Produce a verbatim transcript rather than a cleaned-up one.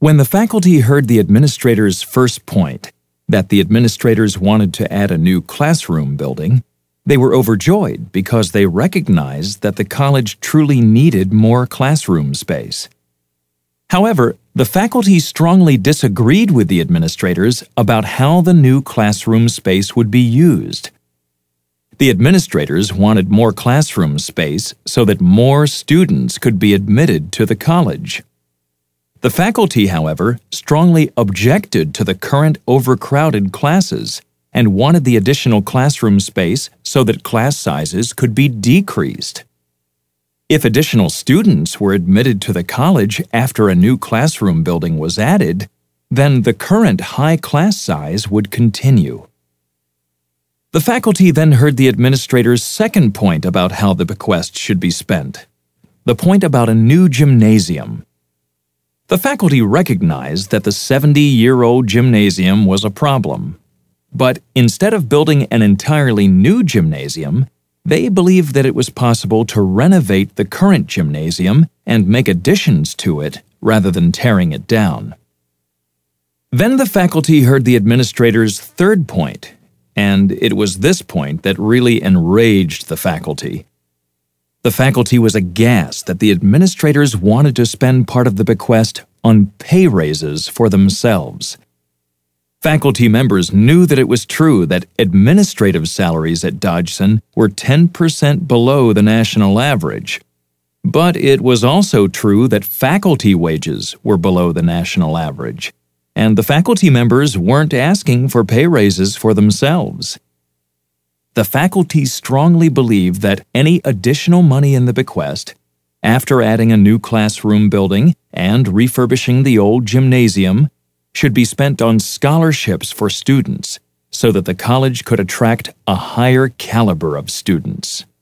When the faculty heard the administrator's first point, that the administrators wanted to add a new classroom building, they were overjoyed because they recognized that the college truly needed more classroom space. However, the faculty strongly disagreed with the administrators about how the new classroom space would be used. The administrators wanted more classroom space so that more students could be admitted to the college. The faculty, however, strongly objected to the current overcrowded classes and wanted the additional classroom space so that class sizes could be decreased. If additional students were admitted to the college after a new classroom building was added, then the current high class size would continue. The faculty then heard the administrator's second point about how the bequest should be spent, the point about a new gymnasium. The faculty recognized that the seventy-year-old gymnasium was a problem, but instead of building an entirely new gymnasium, they believed that it was possible to renovate the current gymnasium and make additions to it rather than tearing it down. Then the faculty heard the administrator's third point, and it was this point that really enraged the faculty. The faculty was aghast that the administrators wanted to spend part of the bequest on pay raises for themselves. Faculty members knew that it was true that administrative salaries at Dodgson were ten percent below the national average, but it was also true that faculty wages were below the national average, and the faculty members weren't asking for pay raises for themselves. The faculty strongly believed that any additional money in the bequest, after adding a new classroom building and refurbishing the old gymnasium, should be spent on scholarships for students so that the college could attract a higher caliber of students.